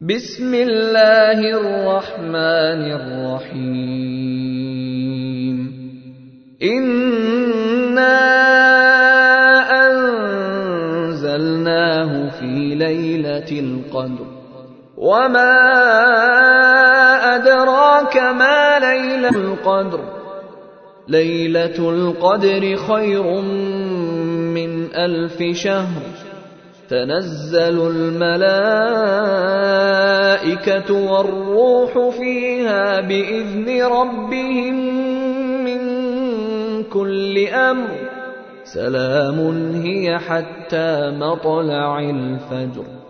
بسم الله الرحمن الرحيم إنا أنزلناه في ليلة القدر وما أدراك ما ليلة القدر ليلة القدر خير من 1000 شهر تنزل الملائكة والروح فيها بإذن ربهم من كل أمر سلام هي حتى مطلع الفجر